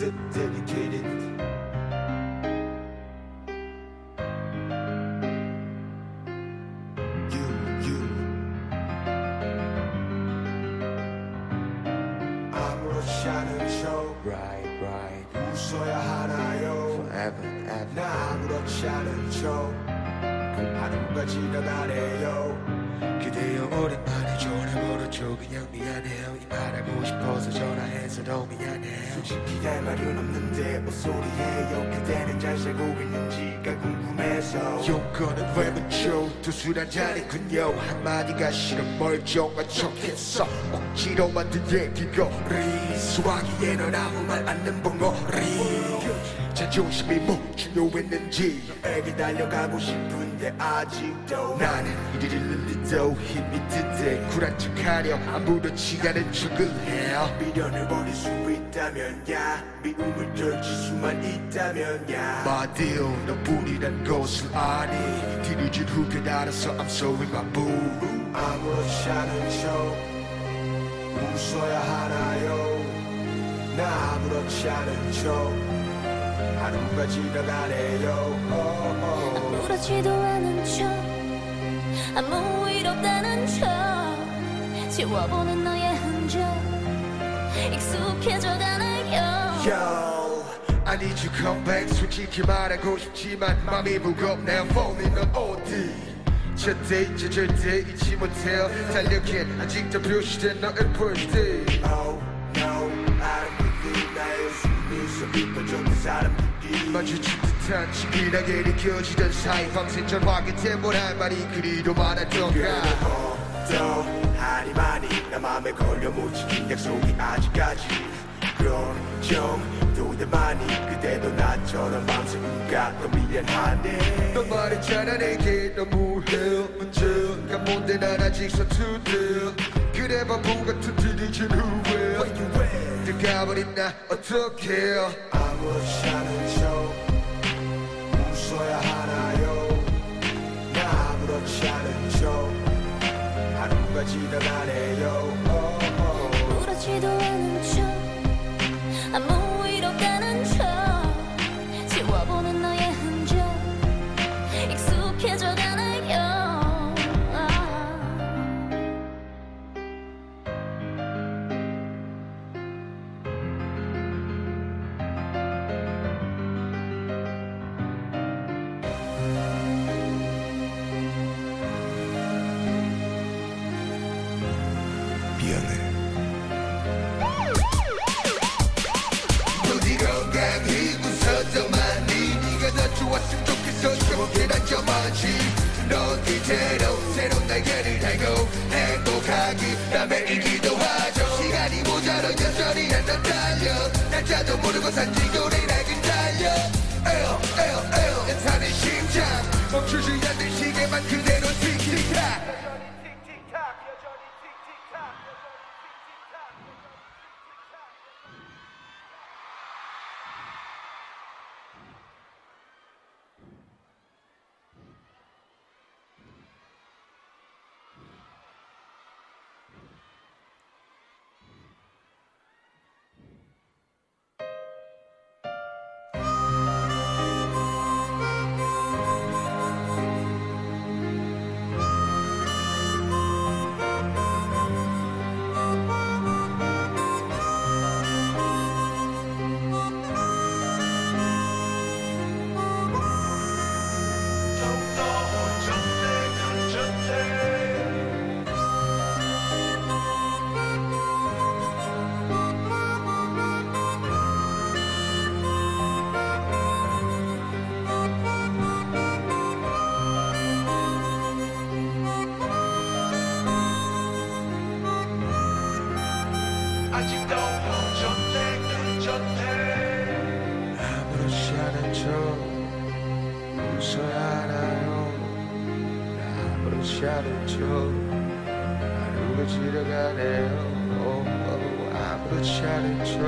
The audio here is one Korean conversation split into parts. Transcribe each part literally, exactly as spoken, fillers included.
dedicated. You, you. 아무렇지 않은 척 Right, right. 웃어야 하나요? Forever, ever. 나 아무렇지 않은 척 하루가 지나가네요. 그대여 오랜만에 전화 걸었죠. 그냥 미안해요. 이 말하고 싶어서 전화해서 더 미안해요. 솔직히 할 말은 없는데 목소리예요. 그대는 잘 살고 있는지가 궁금해서 용건은 왜 묻죠? 두술 한잔이군요. 한마디가 싫은 멀쩡한 척했어. 억지로 만든 얘기거리. 수화기에 넌 아무 말 않는 벙어리. 자존심이 뭐 중요했는지 너에게 달려가고 싶은데 아직도 나는 이리를 늘리도 힘이 든데 쿨한 척하려 아무렇지 않은 척을 해요. 미련을 버릴 수 있다면 야 미움을 떨칠 수만 있다면 야 My deal 너뿐이란 것을 아니 뒤늦은 후회 알아서 I'm sorry my boo. 아무렇지 않은 척 웃어야 하나요? 나 아무렇지 않은 척 하루가 지나가네요. 아무렇지도 않은 척 아무 일 없다는 척 지워보는 너의 흔적 익숙해져가나요. Yo I need you come back 솔직히 말하고 싶지만 맘이 무겁네요. Falling 넌 어디 절대 이제 절대 잊지 못해요. 달력에 아직도 표시된 너의 birthday. Oh no 아름다운 나의 숨이 섞여졌던 사람들이 마주친 듯한 친근하게 느껴지던 사이 밤새 전화기 때문에 할 말이 그리도 많았던가. 걱정하니만이 나 맘에 걸려 못 지킨 약속이 아직까지 걱정도 많이 그대도 나처럼 밤새 울까 미안하네. 넌 말했잖아 내게 너무해 언제가 뭔데 난 아직 서투대. 그래 바보 같은 뒤늦은 후회 들어가버린 나 어떡해. 아무렇지 않은 척 웃어야 하나요? 나 아무렇지 않은 척 하루가 지나가네요. 아무렇지도 않은 척 아무 일 없다는 척 지워보는 너의 흔적 익숙해져가나요. 미안해. 부디 건강히 웃어도 많이 네가 더 좋았으면 좋겠어. 저렇게 난 저만치 넌 이대로 새로운 날개를 달고 행복하기 남의 기도하죠. 시간이 모자라 여전히 난 달려 날짜도 모르고 산지고래 날긴 달려 에어 에어 에어 엔타는 심장 멈추지 않는 시계만 그대로 틱틱탁. 아직도 좋대 좋대 아무렇지 않은 척 웃어야 하나요? 아무렇지 않은 척 하루가 지나가네요. 오, 오, 아무렇지 않은 척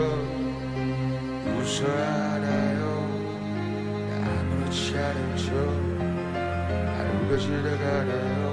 웃어야 하나요? 아무렇지 않은 척 하루가 지나가네요.